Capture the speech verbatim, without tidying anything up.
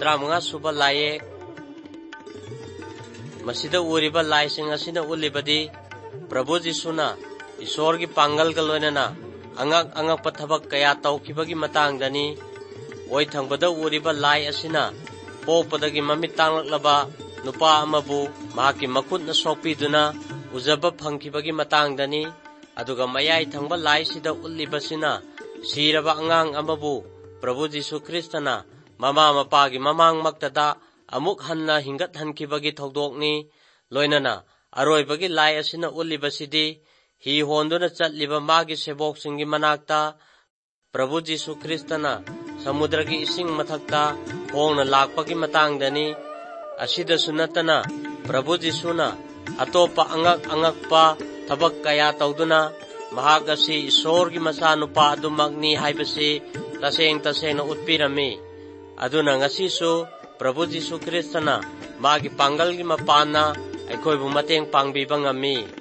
ꯇꯔꯥꯃꯉꯥ ꯁꯨꯕ ꯂꯥꯏꯌꯦꯛ ꯃꯁꯤꯗ ꯎꯔꯤꯕ ꯂꯥꯏꯁꯤꯡ ꯑꯁꯤꯅ ꯎꯠꯂꯤꯕꯗꯤ ꯄ꯭ꯔꯚꯨ ꯖꯤꯁꯨꯅ ꯏꯁꯣꯔꯒꯤ ꯄꯥꯡꯒꯜꯒ ꯂꯣꯏꯅꯅ ꯑꯉꯛ ꯑꯉꯛꯄ ꯊꯕꯛ ꯀꯌꯥ ꯇꯧꯈꯤꯕꯒꯤ ꯃꯇꯥꯡꯗꯅꯤ꯫ ꯑꯣꯏꯊꯪꯕꯗ ꯎꯔꯤꯕ ꯂꯥꯏ ꯑꯁꯤꯅ ꯄꯣꯛꯄꯗꯒꯤ ꯃꯃꯤꯠ ꯇꯥꯡꯂꯛꯂꯕ ꯅꯨꯄꯥ ꯑꯃꯕꯨ ꯃꯍꯥꯛꯀꯤ ꯃꯈꯨꯠꯅ ꯁꯣꯛꯄꯤꯗꯨꯅ ꯎꯖꯕ ꯐꯪꯈꯤꯕꯒꯤ ꯃꯇꯥꯡꯗꯅꯤ꯫ ꯑꯗꯨꯒ ꯃꯌꯥꯏ ꯊꯪꯕ ꯂꯥꯏꯁꯤꯗ ꯎꯠꯂꯤꯕꯁꯤꯅ ꯁꯤꯔꯕ ꯑꯉꯥꯡ ꯑꯃꯕꯨ ꯄ꯭ꯔꯚꯨ ꯖꯤꯁꯨ ꯈ꯭ꯔꯤꯁꯇꯅ ꯃꯃꯥ ꯃꯄꯥꯒꯤ ꯃꯃꯥꯡꯃꯛꯇꯗ ꯑꯃꯨꯛ ꯍꯟꯅ ꯍꯤꯡꯒꯠꯍꯟꯈꯤꯕꯒꯤ ꯊꯧꯗꯣꯛꯅꯤ꯫ ꯂꯣꯏꯅꯅ ꯑꯔꯣꯏꯕꯒꯤ ꯂꯥꯏ ꯑꯁꯤꯅ ꯎꯠꯂꯤꯕꯁꯤꯗꯤ ꯍꯤ ꯍꯣꯟꯗꯨꯅ ꯆꯠꯂꯤꯕ ꯃꯥꯒꯤ ꯁꯦꯕꯣꯛꯁꯤꯡꯒꯤ ꯃꯅꯥꯛꯇ ꯄ꯭ꯔꯚꯨ ꯖꯤꯁꯨ ꯈ꯭ꯔꯤꯁꯇꯅ ꯁꯃꯨꯗ꯭ꯔꯒꯤ ꯏꯁꯤꯡ ꯃꯊꯛꯇ ꯍꯣꯡꯅ ꯂꯥꯛꯄꯒꯤ ꯃꯇꯥꯡꯗꯅꯤ꯫ ꯑꯁꯤꯗꯁꯨ ꯅꯠꯇꯅ ꯄ꯭ꯔꯚꯨ ꯖꯤꯁꯨꯅ ꯑꯇꯣꯞꯄ ꯑꯉꯛ ꯑꯉꯛꯄ ꯊꯕꯛ ꯀꯌꯥ ꯇꯧꯗꯨꯅ ꯃꯍꯥꯛ ꯑꯁꯤ ꯏꯁꯣꯔꯒꯤ ꯃꯆꯥꯅꯨꯄꯥ ꯑꯗꯨꯃꯛꯅꯤ ꯍꯥꯏꯕꯁꯤ ꯇꯁꯦꯡ ꯇꯁꯦꯡꯅ ꯎꯠꯄꯤꯔꯝꯃꯤ꯫ ꯑꯗꯨꯅ ꯉꯁꯤꯁꯨ ꯄ꯭ꯔꯚꯨ ꯖꯤꯁꯨ ꯈ꯭ꯔꯤꯁꯇꯅ ꯃꯥꯒꯤ ꯄꯥꯡꯒꯜꯒꯤ ꯃꯄꯥꯟꯅ ꯑꯩꯈꯣꯏꯕꯨ ꯃꯇꯦꯡ ꯄꯥꯡꯕꯤꯕ ꯉꯝꯃꯤ꯫